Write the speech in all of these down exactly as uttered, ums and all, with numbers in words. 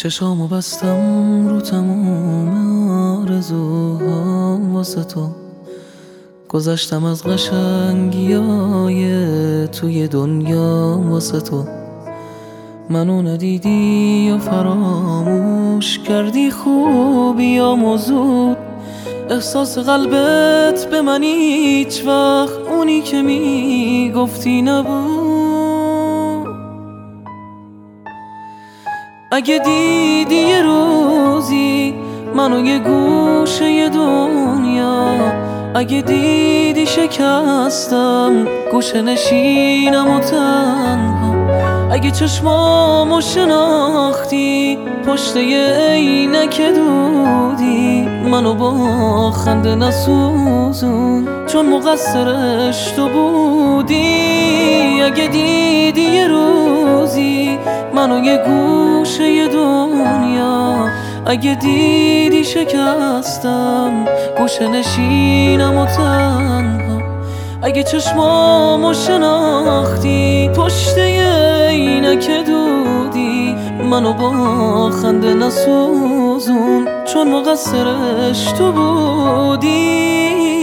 چشامو بستم رو تموم آرزوهام واسه تو، گذشتم از قشنگیای توی دنیا واسه تو. منو ندیدی و فراموش کردی خوبی و موضوع، احساس قلبت به من هیچ وقت اونی که میگفتی نبود. اگه دیدی یه روزی منو یه گوشه دنیا، اگه دیدی شکستم گوشه نشینم و تنها، اگه چشمامو شناختی پشت یه عینک دودی، منو با خنده نسوزون چون مقصرش تو بودی. اگه دیدی یه روزی منو یه گوشه دنیا، اگه دیدی شکستم گوشه نشینم و تنها، اگه چشمامو شناختی پشت یه عینک دودی، منو با خنده نسوزون چون مقصرش تو بودی.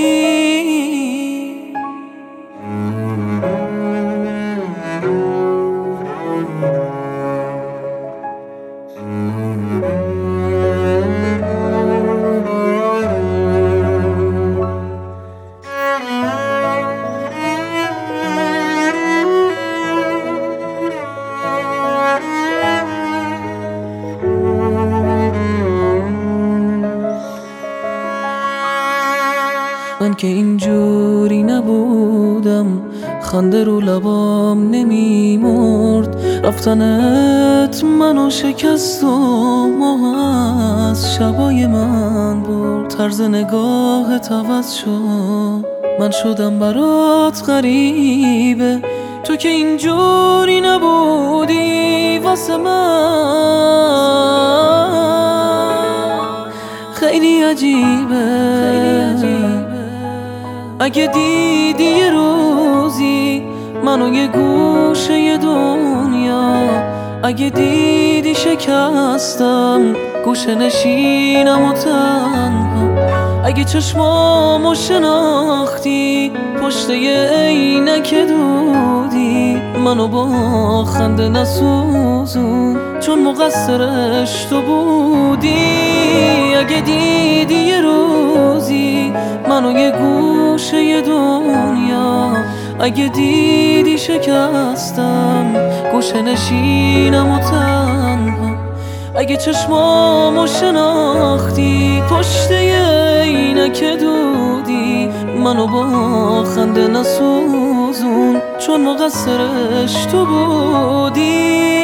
من که اینجوری نبودم، خنده رو لبام نمیمرد، رفتنت منو شکست و ماه از شبای من برد. طرز نگاهت عوض شد، من شدم برات غریبه، تو که اینجوری نبودی واسه من. خیلی عجیبه اگه دیدی یه روزی منو یه گوشه دنیا، اگه دیدی شکستم گوشه نشینم و تنها، اگه چشمامو شناختی پشت یه عینک دودی، منو با خنده نسوزون چون مقصرش تو بودی. اگه دیدی یه روزی منو یه گوشه دنیا، اگه دیدی شکستم گوشه نشینم و تنها، اگه چشمامو شناختی پشت یه عینک دودی، منو با خنده نسوزون چون مقصرش تو بودی.